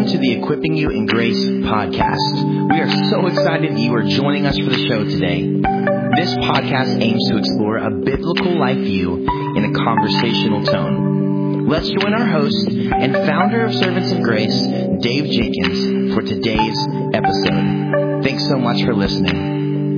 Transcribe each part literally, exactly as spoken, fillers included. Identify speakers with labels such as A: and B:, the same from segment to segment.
A: to the Equipping You in Grace podcast. We are so excited that you are joining us for the show today. This podcast aims to explore a biblical life view in a conversational tone. Let's join our host and founder of Servants of Grace, Dave Jenkins, for today's episode. Thanks so much for listening.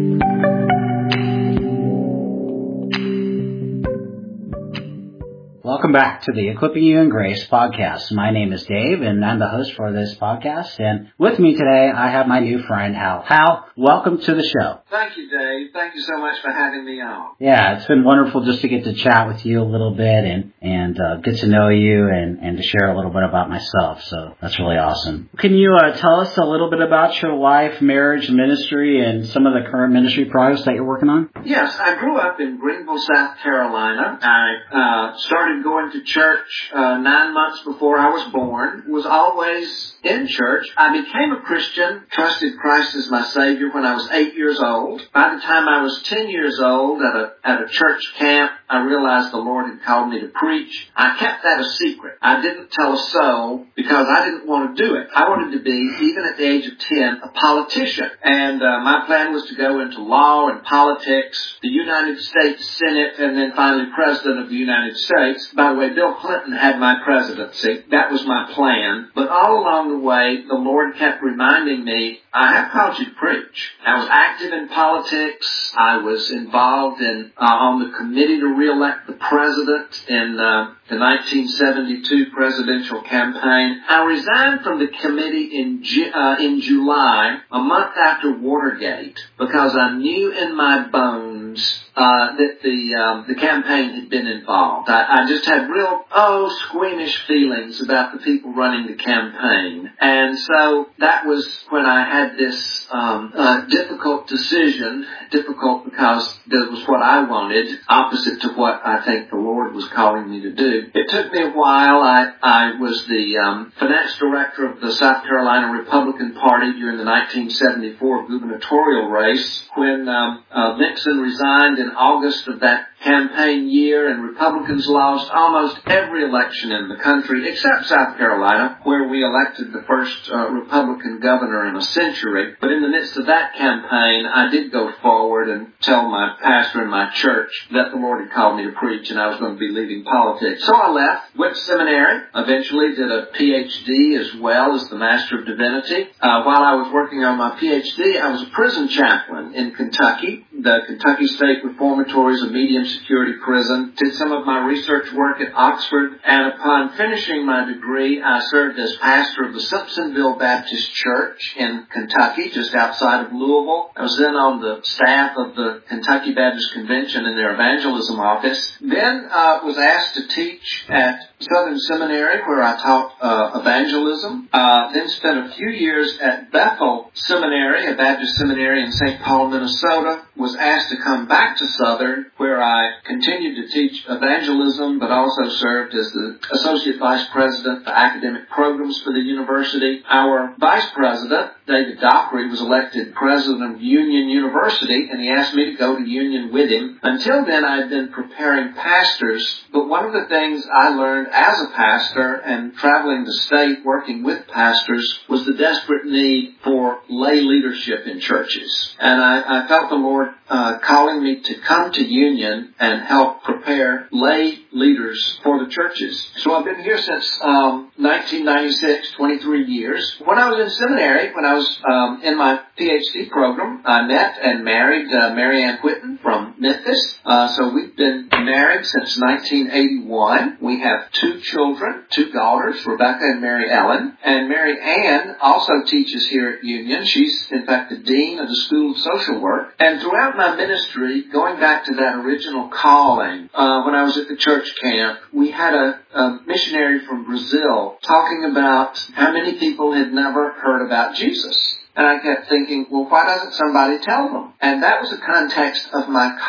B: Welcome back to the Equipping You in Grace podcast. My name is Dave, and I'm the host for this podcast. And with me today, I have my new friend, Hal. Hal, welcome to the show.
C: Thank you, Dave. Thank you so much for having me on.
B: Yeah, it's been wonderful just to get to chat with you a little bit and, and uh, get to know you and, and to share a little bit about myself. So that's really awesome. Can you uh, tell us a little bit about your life, marriage, ministry, and some of the current ministry projects that you're working on?
C: Yes, I grew up in Greenville, South Carolina. I uh, started going to church uh, nine months before I was born. Was always in church. I became a Christian, trusted Christ as my Savior when I was eight years old. By the time I was ten years old at a at a church camp, I realized the Lord had called me to preach. I kept that a secret. I didn't tell a soul because I didn't want to do it. I wanted to be, even at the age of ten, a politician. And uh, my plan was to go into law and politics, the United States Senate, and then finally President of the United States. By the way, Bill Clinton had my presidency. That was my plan. But all along the way, the Lord kept reminding me, I have called you to preach. I was active in politics. I was involved in uh, on the committee to re-elect the president in uh, the nineteen seventy-two presidential campaign. I resigned from the committee in Ju- uh, in July, a month after Watergate, because I knew in my bones uh, that the um, the campaign had been involved. I, I just had real, oh, squeamish feelings about the people running the campaign. And so that was when I had this um, uh, difficult decision, difficult because that was what I wanted, opposite to what I think the Lord was calling me to do. It took me a while. I, I was the um, finance director of the South Carolina Republican Party during the nineteen seventy-four gubernatorial race when um, uh, Nixon resigned in August of that campaign year, and Republicans lost almost every election in the country except South Carolina, where we elected the first uh, Republican governor in a century. But in the midst of that campaign, I did go forward and tell my pastor in my church that the Lord had called me to preach and I was going to be leaving politics. So I left, went to seminary, eventually did a P H D as well as the Master of Divinity. Uh, while I was working on my P H D, I was a prison chaplain in Kentucky. The Kentucky State Reformatory is a medium security prison. Did some of my research work at Oxford, and upon finishing my degree, I served as pastor of the Simpsonville Baptist Church in Kentucky, just outside of Louisville. I was then on the staff of the Kentucky Baptist Convention in their evangelism office. Then uh, was asked to teach at Southern Seminary, where I taught uh, evangelism. Uh, then spent a few years at Bethel Seminary, a Baptist seminary in Saint Paul, Minnesota. Was asked to come back to Southern, where I continued to teach evangelism, but also served as the Associate Vice President for Academic Programs for the university. Our Vice President, David Dockery, was elected President of Union University, and he asked me to go to Union with him. Until then, I had been preparing pastors, but one of the things I learned as a pastor and traveling the state working with pastors was the desperate need for lay leadership in churches. And I, I felt the Lord uh, calling me to come to Union and help prepare lay leaders for the churches. So I've been here since um, nineteen ninety-six, twenty-three years. When I was in seminary, when I was um, in my P H D program, I met and married uh, Mary Ann Whitten from Memphis. Uh, so we've been married since nineteen eighty-one. We have two children, two daughters, Rebecca and Mary Ellen. And Mary Ann also teaches here at Union. She's, in fact, the dean of the School of Social Work. And throughout my ministry, going back to that original calling, uh, when I was at the church camp, we had a, a missionary from Brazil talking about how many people had never heard about Jesus. And I kept thinking, well, why doesn't somebody tell them? And that was the context of my call.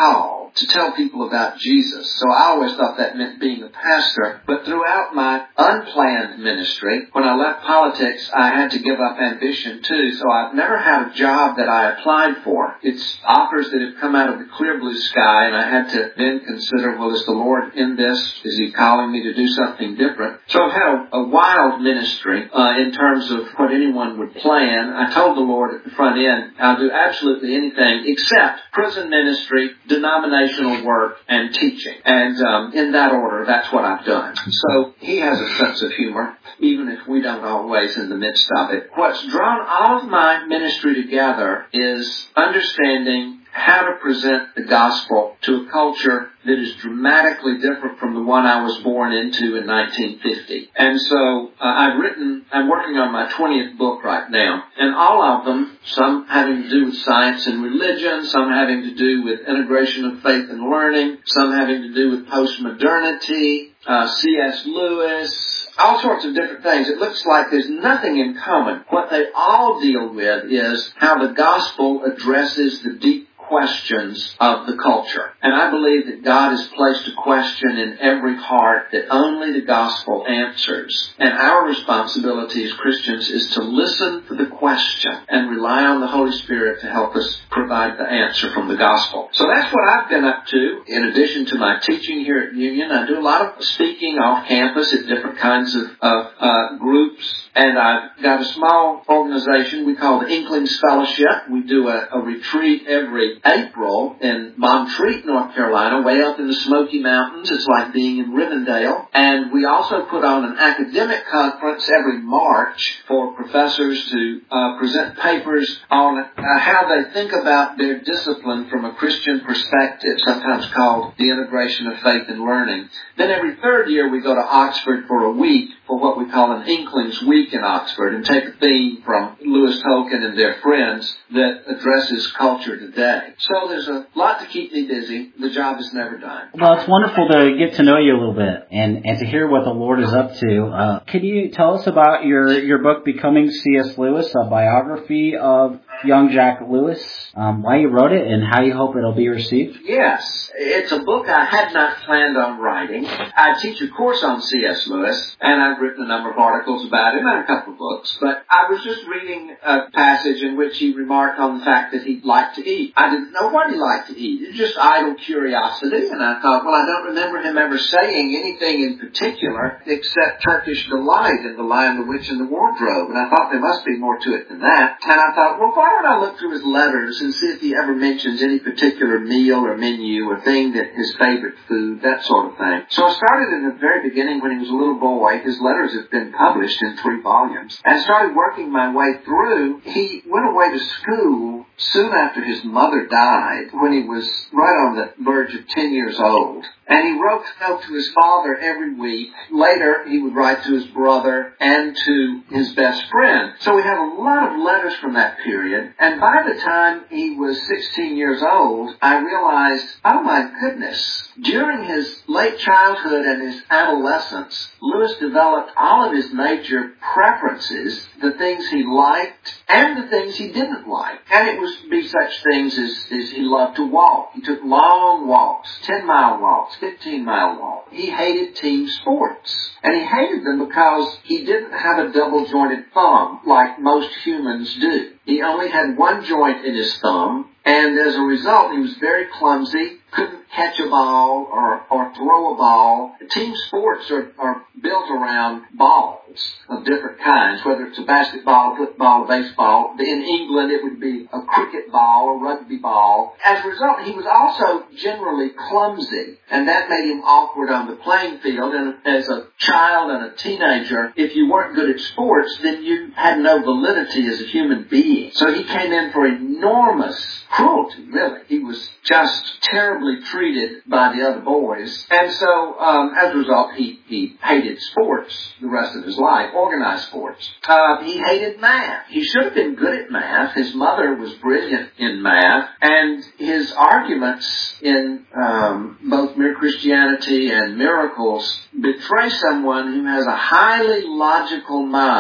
C: gospel, to tell people about Jesus. So I always thought that meant being a pastor. But throughout my unplanned ministry, when I left politics, I had to give up ambition too. So I've never had a job that I applied for. It's offers that have come out of the clear blue sky, and I had to then consider, well, is the Lord in this? Is He calling me to do something different? So I've had a, a wild ministry uh, in terms of what anyone would plan. I told the Lord at the front end, I'll do absolutely anything except prison ministry, denominational work, and teaching. And um, in that order, that's what I've done. So He has a sense of humor, even if we don't always in the midst of it. What's drawn all of my ministry together is understanding how to present the gospel to a culture that is dramatically different from the one I was born into in nineteen fifty. And so uh, I've written, I'm working on my twentieth book right now, and all of them, some having to do with science and religion, some having to do with integration of faith and learning, some having to do with postmodernity, uh, C S Lewis, all sorts of different things. It looks like there's nothing in common. What they all deal with is how the gospel addresses the deep questions of the culture. And I believe that God has placed a question in every heart that only the gospel answers. And our responsibility as Christians is to listen for the question and rely on the Holy Spirit to help us provide the answer from the gospel. So that's what I've been up to. In addition to my teaching here at Union, I do a lot of speaking off campus at different kinds of, of uh, groups. And I've got a small organization we call the Inklings Fellowship. We do a, a retreat every April in Montreat, North Carolina, way up in the Smoky Mountains. It's like being in Rivendell. And we also put on an academic conference every March for professors to uh, present papers on uh, how they think about their discipline from a Christian perspective, sometimes called the integration of faith and learning. Then every third year we go to Oxford for a week for what we call an Inklings Week in Oxford and take a theme from Lewis Tolkien and their friends that addresses culture today. So there's a lot to keep me busy. The job is never done.
B: Well, it's wonderful to get to know you a little bit and, and to hear what the Lord is up to. Uh, can you tell us about your, your book, Becoming C S Lewis, a biography of young Jack Lewis, um, why you wrote it and how you hope it'll be received?
C: Yes. It's a book I had not planned on writing. I teach a course on C S Lewis, and I've written a number of articles about him and a couple of books, but I was just reading a passage in which he remarked on the fact that he liked to eat. I didn't know what he liked to eat. It was just idle curiosity, and I thought, well, I don't remember him ever saying anything in particular except Turkish delight in The Lion, the Witch, and the Wardrobe, and I thought there must be more to it than that. And I thought, well, why don't I look through his letters and see if he ever mentions any particular meal or menu or thing that his favorite food, that sort of thing. So I started in the very beginning when he was a little boy. His letters have been published in three volumes. And started working my way through. He went away to school soon after his mother died, when he was right on the verge of ten years old. And he wrote a note to his father every week. Later, he would write to his brother and to his best friend. So we have a lot of letters from that period. And by the time he was sixteen years old, I realized, oh my goodness, during his late childhood and his adolescence, Lewis developed all of his major preferences, the things he liked and the things he didn't like. And it was be such things as, as he loved to walk. He took long walks, ten-mile walks, fifteen-mile walks. He hated team sports. And he hated them because he didn't have a double-jointed thumb like most humans do. He only had one joint in his thumb, and as a result, he was very clumsy, couldn't catch a ball or, or throw a ball. Team sports are, are built around balls of different kinds, whether it's a basketball, football, baseball. In England, it would be a cricket ball, a rugby ball. As a result, he was also generally clumsy, and that made him awkward on the playing field. And as a child and a teenager, if you weren't good at sports, then you had no validity as a human being. So he came in for enormous cruelty, really. He was just terribly treated by the other boys. And so, um, as a result, he, he hated sports the rest of his life, organized sports. Uh, he hated math. He should have been good at math. His mother was brilliant in math. And his arguments in um, both Mere Christianity and Miracles betray someone who has a highly logical mind,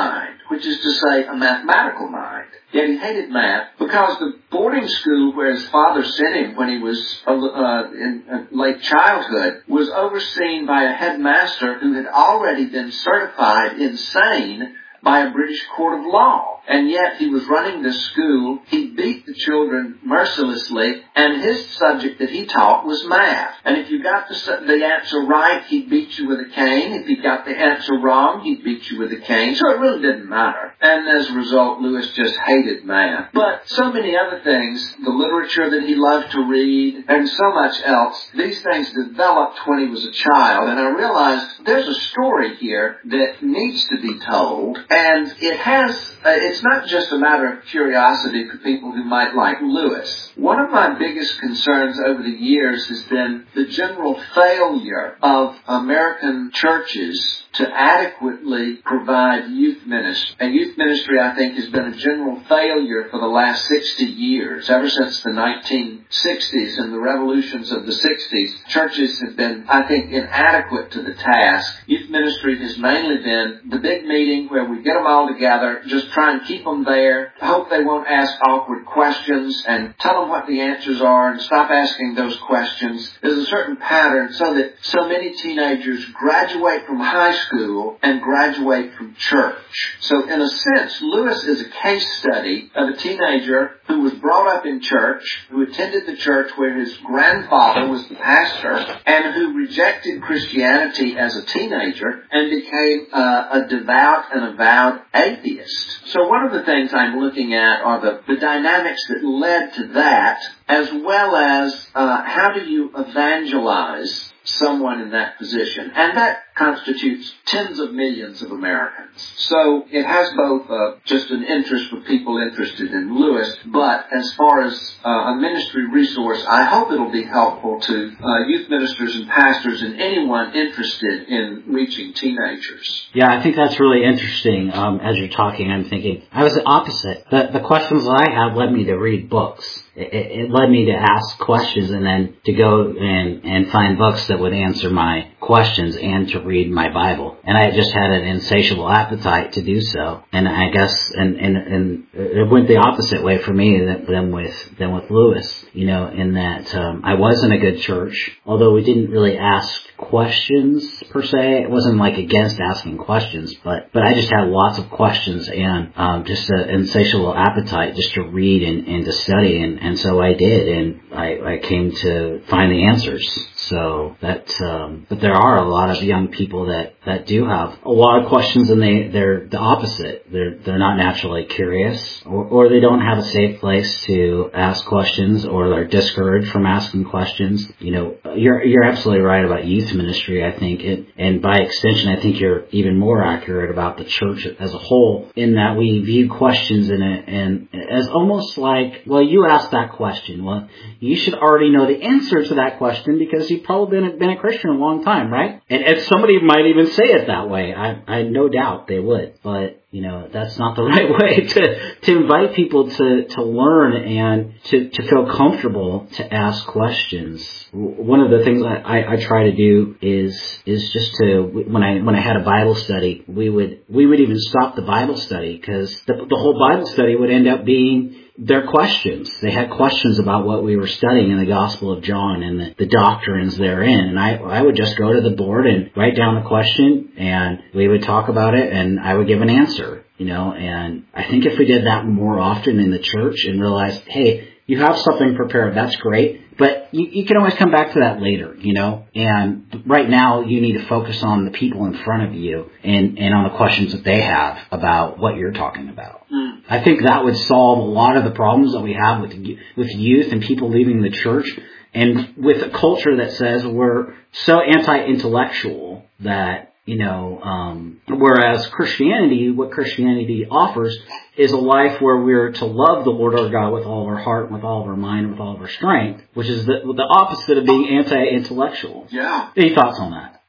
C: which is to say a mathematical mind. Yet he hated math because the boarding school where his father sent him when he was uh, in uh, late childhood was overseen by a headmaster who had already been certified insane by a British court of law. And yet he was running this school. He beat the children mercilessly, and his subject that he taught was math. And if you got the, the answer right, he'd beat you with a cane. If you got the answer wrong, he'd beat you with a cane. So it really didn't matter. And as a result, Lewis just hated math. But so many other things, the literature that he loved to read, and so much else, these things developed when he was a child. And I realized there's a story here that needs to be told. And it has, uh, it's not just a matter of curiosity for people who might like Lewis. One of my biggest concerns over the years has been the general failure of American churches to adequately provide youth ministry. And youth ministry, I think, has been a general failure for the last sixty years. Ever since the nineteen sixties and the revolutions of the sixties, churches have been, I think, inadequate to the task. Youth ministry has mainly been the big meeting where we get them all together, just try and keep them there, hope they won't ask awkward questions, and tell them what the answers are, and stop asking those questions. There's a certain pattern so that so many teenagers graduate from high school and graduate from church. So in a sense, Lewis is a case study of a teenager who was brought up in church, who attended the church where his grandfather was the pastor, and who rejected Christianity as a teenager and became uh, a devout and avowed atheist. So one of the things I'm looking at are the, the dynamics that led to that, as well as uh, how do you evangelize someone in that position. And that constitutes tens of millions of Americans. So it has both uh, just an interest for people interested in Lewis, but as far as uh, a ministry resource, I hope it'll be helpful to uh, youth ministers and pastors and anyone interested in reaching teenagers.
B: Yeah, I think that's really interesting. Um, as you're talking, I'm thinking, I was the opposite. The, the questions that I had led me to read books. It, it led me to ask questions and then to go and, and find books that would answer my questions and to read my Bible. And I just had an insatiable appetite to do so. And I guess, and, and, and it went the opposite way for me than, than with, than with Lewis, you know, in that, um, I was in a good church, although we didn't really ask questions per se. It wasn't like against asking questions, but, but I just had lots of questions and, um, just an insatiable appetite just to read and, and to study. And, and so I did, and I, I came to find the answers. So that, um, but there are a lot of young people that, that do have a lot of questions, and they, they're the opposite. They're, they're not naturally curious, or, or they don't have a safe place to ask questions, or they're discouraged from asking questions. You know, you're, you're absolutely right about youth ministry, I think, it, and by extension, I think you're even more accurate about the church as a whole, in that we view questions in it and as almost like, well, you asked that question. Well, you should already know the answer to that question because you've probably been a, been a Christian a long time, right? And if somebody might even say it that way, I, I no doubt they would, but you know, that's not the right way to, to invite people to, to learn and to, to feel comfortable to ask questions. One of the things I, I, I try to do is, is just to, when I, when I had a Bible study, we would, we would even stop the Bible study because the, the whole Bible study would end up being their questions. They had questions about what we were studying in the Gospel of John and the, the doctrines therein. And I, I would just go to the board and write down the question, and we would talk about it, and I would give an answer, you know. And I think if we did that more often in the church and realized, hey, you have something prepared, that's great, but you, you can always come back to that later, you know. And right now, you need to focus on the people in front of you and, and on the questions that they have about what you're talking about. Mm. I think that would solve a lot of the problems that we have with with youth and people leaving the church, and with a culture that says we're so anti-intellectual that, you know, um, whereas Christianity, what Christianity offers is a life where we're to love the Lord our God with all of our heart, with all of our mind, and with all of our strength, which is the, the opposite of being anti-intellectual.
C: Yeah.
B: Any thoughts on that?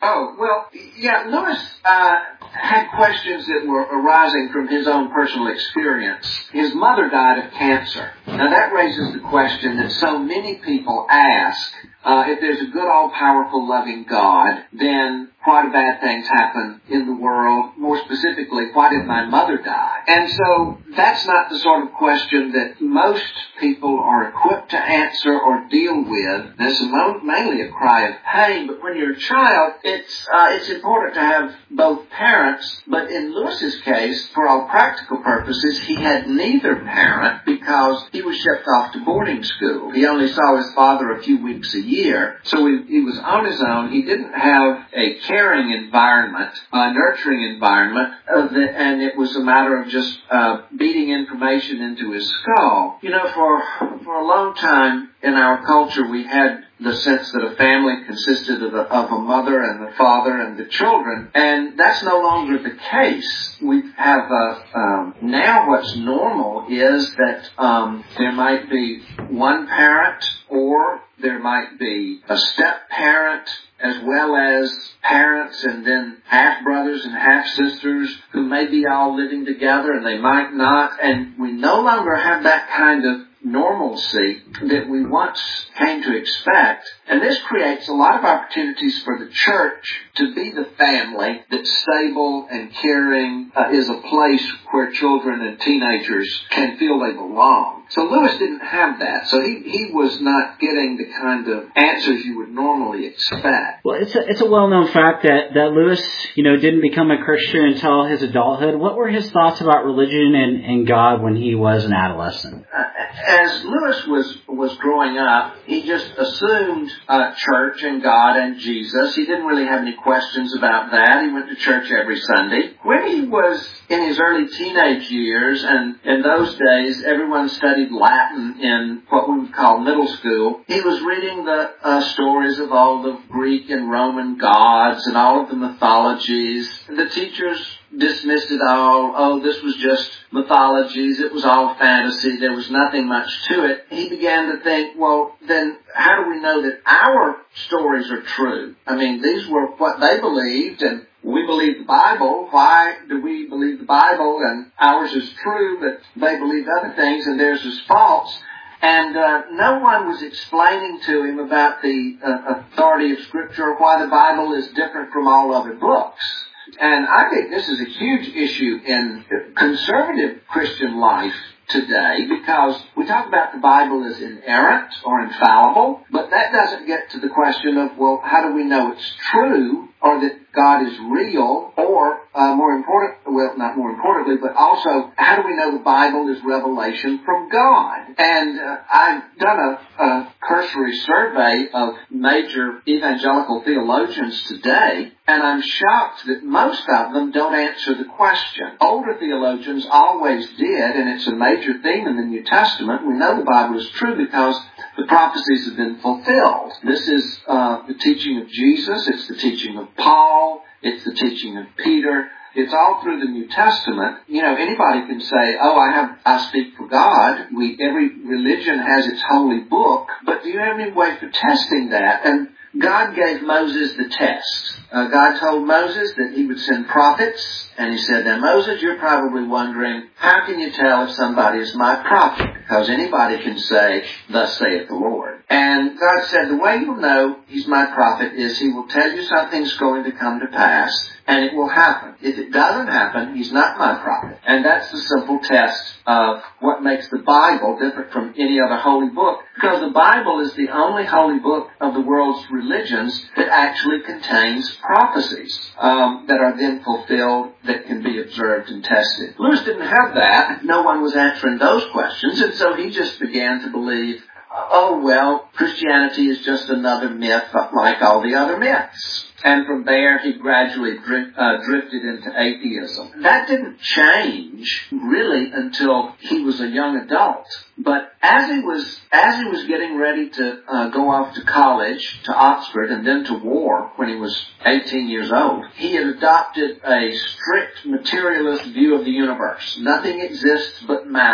C: Oh, well, yeah, Lewis uh, had questions that were arising from his own personal experience. His mother died of cancer. Now that raises the question that so many people ask, uh, if there's a good, all-powerful, loving God, then why do bad things happen in the world? More specifically, why did my mother die? And so that's not the sort of question that most people are equipped to answer or deal with. This is mainly a cry of pain, but when you're a child, it's uh, it's important to have both parents. But in Lewis's case, for all practical purposes, he had neither parent because he was shipped off to boarding school. He only saw his father a few weeks a year, so he, he was on his own. He didn't have a caring environment, a nurturing environment, uh, the, and it was a matter of just uh, beating information into his skull. You know, for for a long time in our culture, we had the sense that a family consisted of a, of a mother and the father and the children, and that's no longer the case. We have a, um, now what's normal is that um, there might be one parent, or there might be a step-parent, as well as parents and then half-brothers and half-sisters who may be all living together and they might not. And we no longer have that kind of normalcy that we once came to expect. And this creates a lot of opportunities for the church to be the family that's stable and caring, uh, is a place where children and teenagers can feel they belong. So Lewis didn't have that. So he, he was not getting the kind of answers you would normally expect.
B: Well, it's a, it's a well-known fact that, that Lewis, you know, didn't become a Christian until his adulthood. What were his thoughts about religion and, and God when he was an adolescent?
C: Uh, as Lewis was, was growing up, he just assumed uh, church and God and Jesus. He didn't really have any questions about that. He went to church every Sunday. When he was in his early teenage years, and in those days, everyone studied Latin in what we would call middle school, he was reading the uh, stories of all the Greek and Roman gods and all of the mythologies. The teachers dismissed it all. Oh, this was just mythologies. It was all fantasy. There was nothing much to it. He began to think, well, then how do we know that our stories are true? I mean, these were what they believed, and we believe the Bible. Why do we believe the Bible and ours is true, but they believed other things and theirs is false? And uh, no one was explaining to him about the uh, authority of Scripture or why the Bible is different from all other books. And I think this is a huge issue in conservative Christian life today, because we talk about the Bible as inerrant or infallible, but that doesn't get to the question of, well, how do we know it's true, or that God is real, or uh, more important, well, not more importantly, but also, how do we know the Bible is revelation from God? And uh, I've done a, a cursory survey of major evangelical theologians today, and I'm shocked that most of them don't answer the question. Older theologians always did, and it's a major theme in the New Testament. We know the Bible is true because the prophecies have been fulfilled. This is uh, the teaching of Jesus. It's the teaching of Paul. It's the teaching of Peter. It's all through the New Testament. You know, anybody can say, oh, I have, I speak for God. We, every religion has its holy book. But do you have any way for testing that? And God gave Moses the test. Uh, God told Moses that he would send prophets, and he said, now Moses, you're probably wondering, how can you tell if somebody is my prophet? Because anybody can say, thus saith the Lord. And God said, the way you'll know he's my prophet is he will tell you something's going to come to pass, and it will happen. If it doesn't happen, he's not my prophet. And that's the simple test of what makes the Bible different from any other holy book. Because the Bible is the only holy book of the world's religions that actually contains prophecies um, that are then fulfilled, that can be observed and tested. Lewis didn't have that. No one was answering those questions, and so he just began to believe, oh, well, Christianity is just another myth like all the other myths. And from there, he gradually drift, uh, drifted into atheism. That didn't change, really, until he was a young adult. But as he was, as he was getting ready to uh, go off to college, to Oxford, and then to war when he was eighteen years old, he had adopted a strict materialist view of the universe. Nothing exists but matter.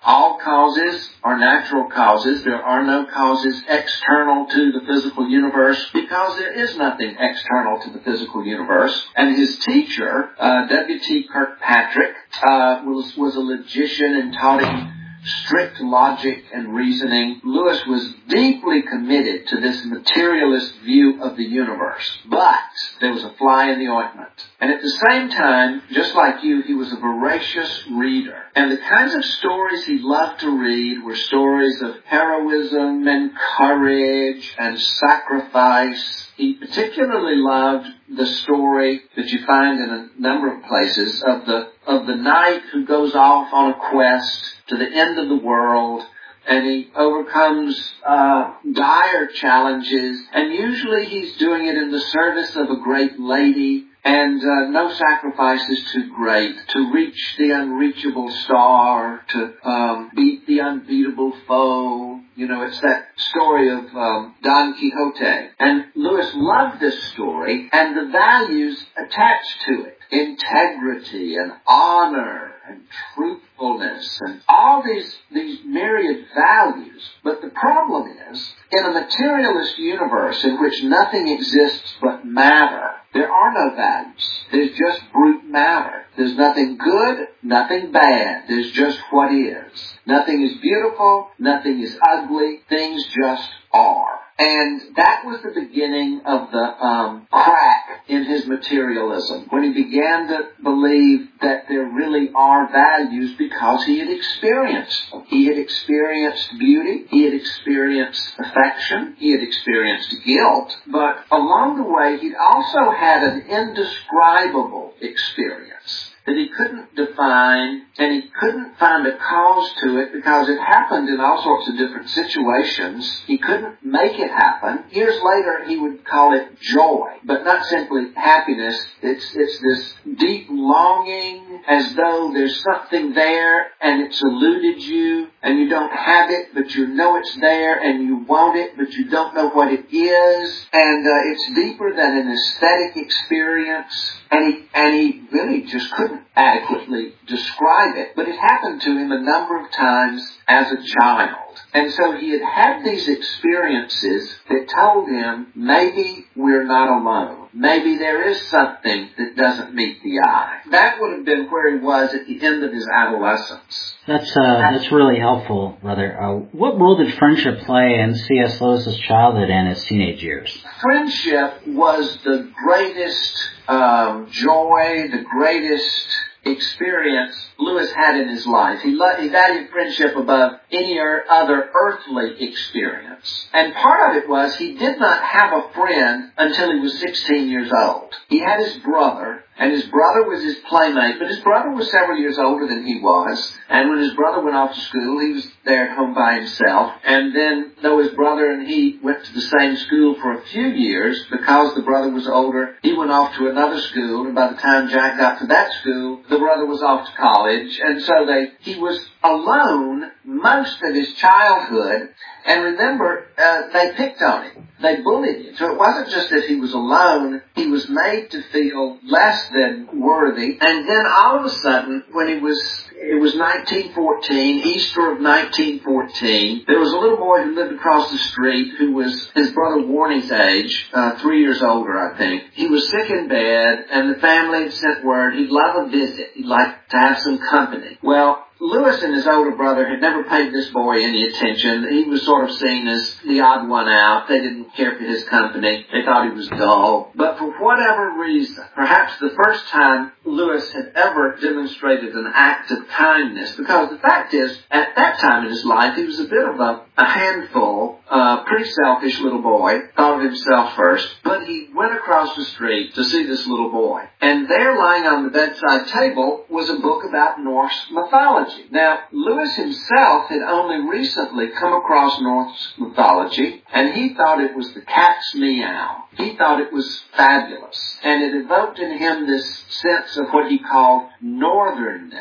C: all causes are natural causes. There are no causes external to the physical universe because there is nothing external to the physical universe. And his teacher, uh, W T Kirkpatrick, uh, was, was a logician and taught him strict logic and reasoning. Lewis was deeply committed to this materialist view of the universe. But there was a fly in the ointment. And at the same time, just like you, he was a voracious reader. And the kinds of stories he loved to read were stories of heroism and courage and sacrifice. He particularly loved the story that you find in a number of places of the of the knight who goes off on a quest to the end of the world, and he overcomes uh, dire challenges, and usually he's doing it in the service of a great lady, and uh, no sacrifice is too great to reach the unreachable star, to um, beat the unbeatable foe. You know, it's that story of um, Don Quixote. And Lewis loved this story and the values attached to it. Integrity and honor and truthfulness and all these, these myriad values. But the problem is, in a materialist universe in which nothing exists but matter, there are no values. There's just brute matter. There's nothing good, nothing bad. There's just what is. Nothing is beautiful, nothing is ugly. Things just are. And that was the beginning of the um, crack in his materialism, when he began to believe that there really are values because he had experienced them. He had experienced beauty, he had experienced affection, he had experienced guilt, but along the way he'd also had an indescribable experience that he couldn't define, and he couldn't find a cause to it because it happened in all sorts of different situations. He couldn't make it happen. Years later, he would call it joy, but not simply happiness. It's, it's this deep longing as though there's something there and it's eluded you and you don't have it, but you know it's there and you want it, but you don't know what it is. And uh, it's deeper than an aesthetic experience. And he, and he really just couldn't adequately describe it, but it happened to him a number of times as a child. And so he had had these experiences that told him, maybe we're not alone. Maybe there is something that doesn't meet the eye. That would have been where he was at the end of his adolescence.
B: That's uh, that's really helpful, brother. Uh, what role did friendship play in C S. Lewis's childhood and his teenage years?
C: Friendship was the greatest um, joy, the greatest experience Lewis had in his life. He, lo- he valued friendship above any other earthly experience. And part of it was he did not have a friend until he was sixteen years old. He had his brother, and his brother was his playmate, but his brother was several years older than he was. And when his brother went off to school, he was there at home by himself. And then, though his brother and he went to the same school for a few years, because the brother was older, he went off to another school. And by the time Jack got to that school, the brother was off to college. And so they, he was alone most of his childhood. And remember, uh, they picked on him. They bullied him. So it wasn't just that he was alone. He was made to feel less than worthy. And then all of a sudden, when he was, it was nineteen fourteen, Easter of nineteen fourteen, there was a little boy who lived across the street who was his brother Warney's age, uh, three years older, I think. He was sick in bed, and the family had sent word he'd love a visit. He'd like to have some company. Well, Lewis and his older brother had never paid this boy any attention. He was sort of seen as the odd one out. They didn't care for his company. They thought he was dull. But for whatever reason, perhaps the first time Lewis had ever demonstrated an act of kindness, because the fact is, at that time in his life, he was a bit of a, a handful, uh, pretty selfish little boy, thought of himself first, but he went across the street to see this little boy. And there, lying on the bedside table, was a book about Norse mythology. Now, Lewis himself had only recently come across Norse mythology, and he thought it was the cat's meow. He thought it was fabulous, and it evoked in him this sense of what he called northernness.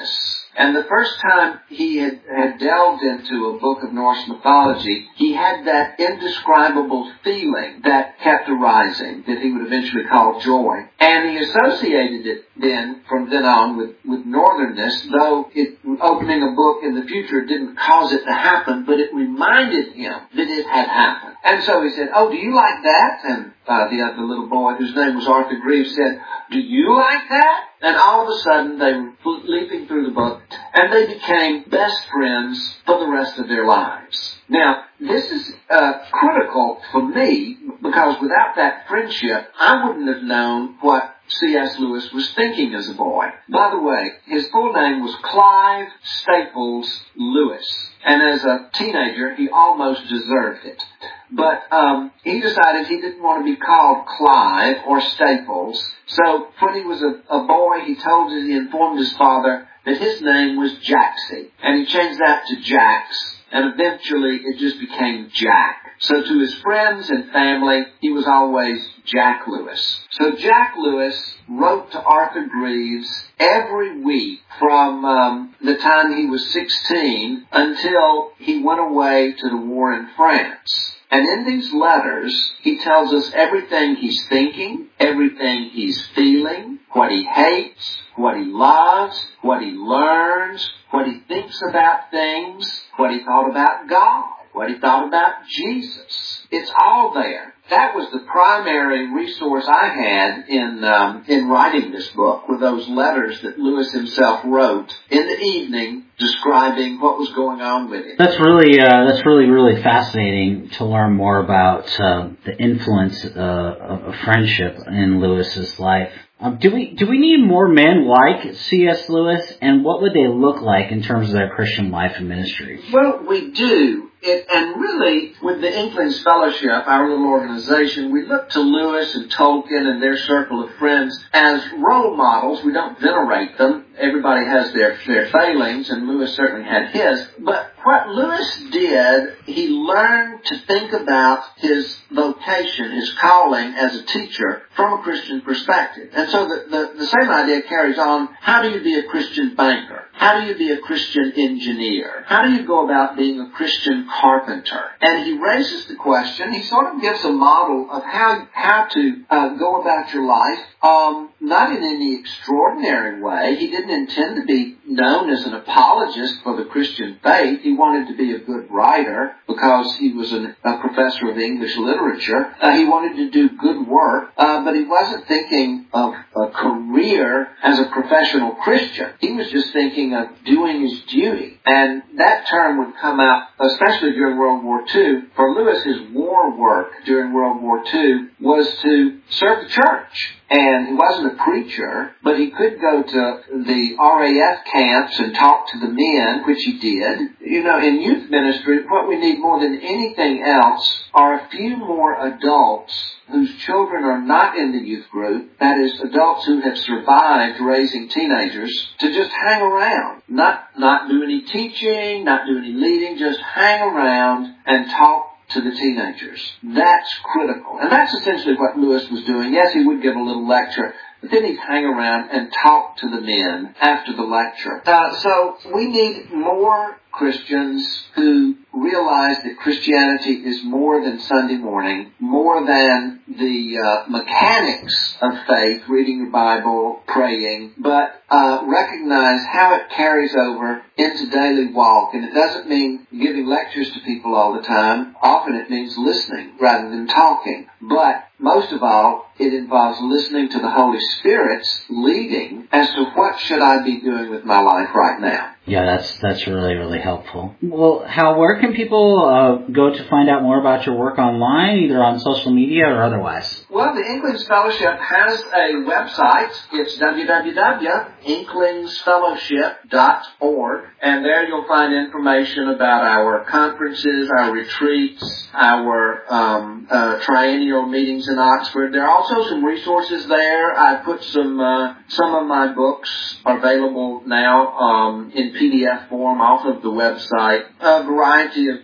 C: And the first time he had, had delved into a book of Norse mythology, he had that indescribable feeling that kept arising, that he would eventually call joy. And he associated it then, from then on, with, with northernness, though it, opening a book in the future didn't cause it to happen, but it reminded him that it had happened. And so he said, oh, do you like that? And uh, the other little boy, whose name was Arthur Greaves, said, do you like that? And all of a sudden, they were leaping through the book, and they became best friends for the rest of their lives. Now, this is uh, critical for me, because without that friendship, I wouldn't have known what C S Lewis was thinking as a boy. By the way, his full name was Clive Staples Lewis. And as a teenager, he almost deserved it. But um, he decided he didn't want to be called Clive or Staples. So when he was a, a boy, he told he informed his father that his name was Jaxie. And he changed that to Jax. And eventually it just became Jack. So to his friends and family, he was always Jack Lewis. So Jack Lewis wrote to Arthur Greaves every week from um, the time he was sixteen until he went away to the war in France. And in these letters, he tells us everything he's thinking, everything he's feeling, what he hates, what he loves, what he learns, what he thinks about things, what he thought about God, what he thought about Jesus. It's all there. That was the primary resource I had in um, in writing this book, were those letters that Lewis himself wrote in the evening describing what was going on with him.
B: That's really uh, that's really really fascinating to learn more about uh, the influence uh, of friendship in Lewis's life. Um, do we do we need more men like C S Lewis, and what would they look like in terms of their Christian life and ministry?
C: Well, we do. It, and really, with the Inklings Fellowship, our little organization, we look to Lewis and Tolkien and their circle of friends as role models. We don't venerate them. Everybody has their, their failings, and Lewis certainly had his. But what Lewis did, he learned to think about his vocation, his calling as a teacher from a Christian perspective. And so the, the, the same idea carries on. How do you be a Christian banker? How do you be a Christian engineer? How do you go about being a Christian carpenter? And he raises the question, he sort of gives a model of how how to uh, go about your life, um, not in any extraordinary way. He didn't intend to be known as an apologist for the Christian faith. He wanted to be a good writer because he was an, a professor of English literature. Uh, he wanted to do good work, uh, but he wasn't thinking of a career as a professional Christian. He was just thinking of doing his duty. And that term would come out, especially during World War Two. For Lewis, his war work during World War Two was to serve the church. And he wasn't a preacher, but he could go to the R A F camps and talk to the men, which he did. You know, in youth ministry, what we need more than anything else are a few more adults whose children are not in the youth group, that is, adults who have survived raising teenagers, to just hang around. Not, not do any teaching, not do any leading, just hang around and talk to the teenagers. That's critical. And that's essentially what Lewis was doing. Yes, he would give a little lecture, but then he'd hang around and talk to the men after the lecture. Uh, so we need more Christians who realize that Christianity is more than Sunday morning, more than the uh, mechanics of faith, reading your Bible, praying, but uh, recognize how it carries over into daily walk. And it doesn't mean giving lectures to people all the time. Often it means listening rather than talking. But most of all, it involves listening to the Holy Spirit's leading as to what should I be doing with my life right now.
B: Yeah, that's that's really, really helpful. Well, Hal, where can people uh, go to find out more about your work online, either on social media or otherwise?
C: Well, the Inklings Fellowship has a website. It's w w w dot inklings fellowship dot org, and there you'll find information about our conferences, our retreats, our um, uh, triennial meetings in Oxford. There are also some resources there. I put some uh, some of my books are available now um, in P D F form off of the website. A variety of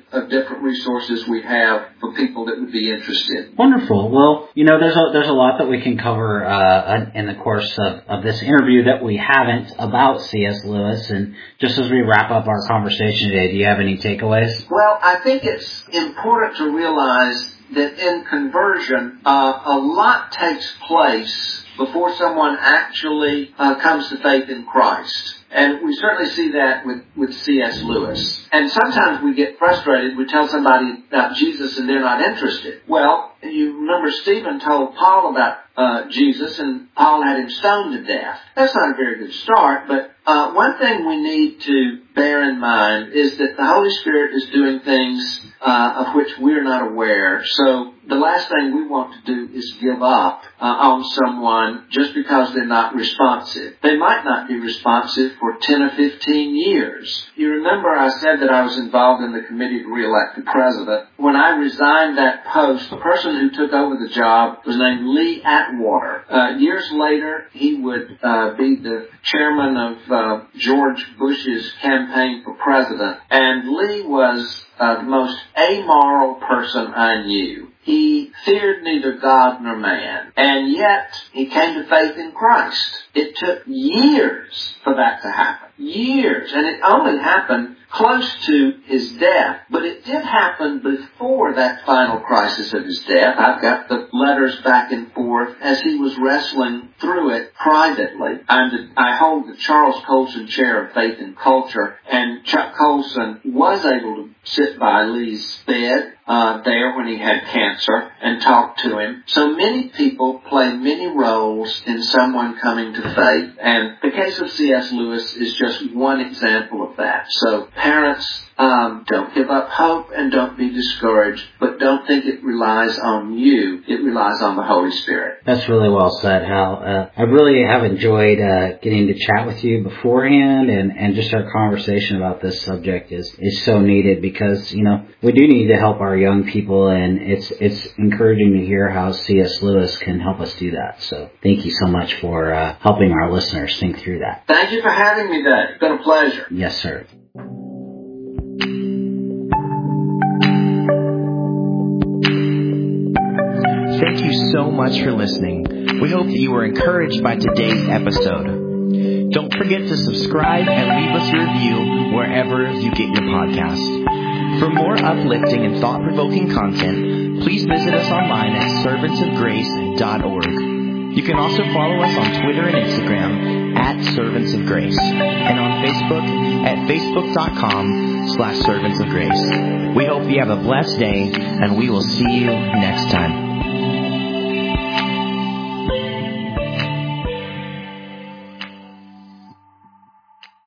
C: of different resources we have for people that would be interested.
B: Wonderful. Well, you know, there's a, there's a lot that we can cover uh, in the course of, of this interview that we haven't about C S. Lewis. And just as we wrap up our conversation today, do you have any takeaways?
C: Well, I think it's important to realize that in conversion, uh, a lot takes place before someone actually uh, comes to faith in Christ. And we certainly see that with, with C S. Lewis. And sometimes we get frustrated. We tell somebody about Jesus and they're not interested. Well, you remember Stephen told Paul about uh, Jesus, and Paul had him stoned to death. That's not a very good start, but uh, one thing we need to bear in mind is that the Holy Spirit is doing things uh, of which we're not aware. So the last thing we want to do is give up uh, on someone just because they're not responsive. They might not be responsive for ten or fifteen years. You remember I said that I was involved in the committee to re-elect the president. When I resigned that post, the person who took over the job was named Lee Atwater. Uh, years later, he would uh, be the chairman of uh, George Bush's campaign for president. And Lee was uh, the most amoral person I knew. He feared neither God nor man, and yet he came to faith in Christ. It took years for that to happen. Years. And it only happened close to his death, but it did happen before that final crisis of his death. I've got the letters back and forth as he was wrestling through it privately. I'm the, I hold the Charles Colson Chair of Faith and Culture, and Chuck Colson was able to sit by Lee's bed uh, there when he had cancer and talk to him. So many people play many roles in someone coming to faith, and the case of C S. Lewis is just one example of that. So parents, um, don't give up hope and don't be discouraged, but don't think it relies on you. It relies on the Holy Spirit.
B: That's really well said, Hal. Uh, I really have enjoyed uh, getting to chat with you beforehand, and, and just our conversation about this subject is, is so needed because, you know, we do need to help our young people, and it's it's encouraging to hear how C S. Lewis can help us do that. So thank you so much for uh, helping our listeners think through that.
C: Thank you for having me today. It's been a pleasure.
B: Yes, sir.
A: Thank you so much for listening. We hope that you were encouraged by today's episode. Don't forget to subscribe and leave us your review wherever you get your podcast. For more uplifting and thought-provoking content, please visit us online at servants of grace dot org. You can also follow us on Twitter and Instagram at Servants of Grace, and on Facebook at facebook.com slash Servants of Grace. We hope you have a blessed day, and we will see you next time.